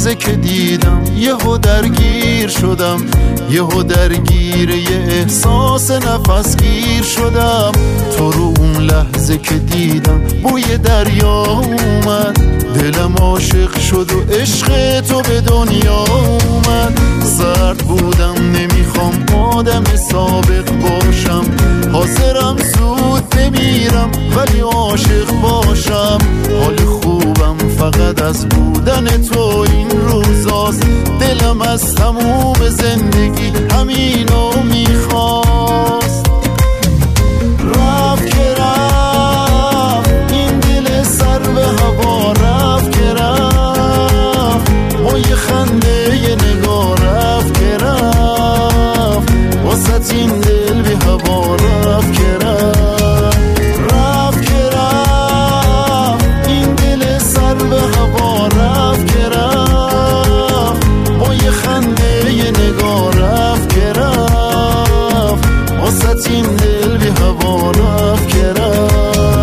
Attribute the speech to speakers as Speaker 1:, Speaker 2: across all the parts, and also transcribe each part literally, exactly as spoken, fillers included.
Speaker 1: لحظه که دیدم یهو درگیر شدم، یهو درگیر یه احساس نفسگیر شدم. تو رو اون لحظه که دیدم بوی دریا اومد، دلم عاشق شد و عشق تو به دنیا اومد. سرد بودم نمیخوام آدم سابق باشم، حاضرم زود بمیرم ولی عاشق باشم. حال خوبم فقط از بودن تو این روزاست، دلم از تموم زندگی همینو میخواست. رفت که رفت این دل سر به هوا، رفت که رفت با یه خنده یه نگاه، رفت که رفت واسه این دل بی هوا، رفت که رفت. رفت که رفت این دل سر به هوا، رفت که رفت با یه خنده یه نگاه، رفت که رفت واسه این دل بی هوا، رفت که رفت.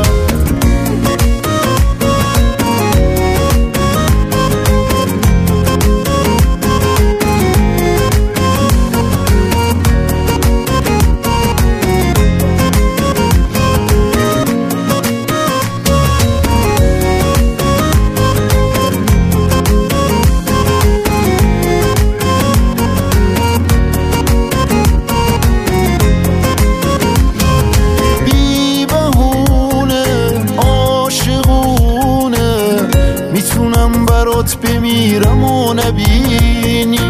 Speaker 1: میتونم برات بمیرم و نبینی،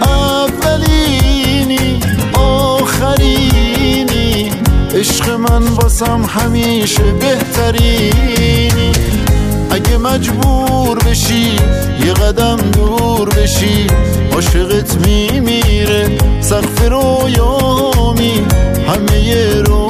Speaker 1: اولینی آخرینی، عشق من باسم همیشه بهترینی. اگه مجبور بشی یه قدم دور بشی، عاشقت میمیره سقف رویامی همه رویامی.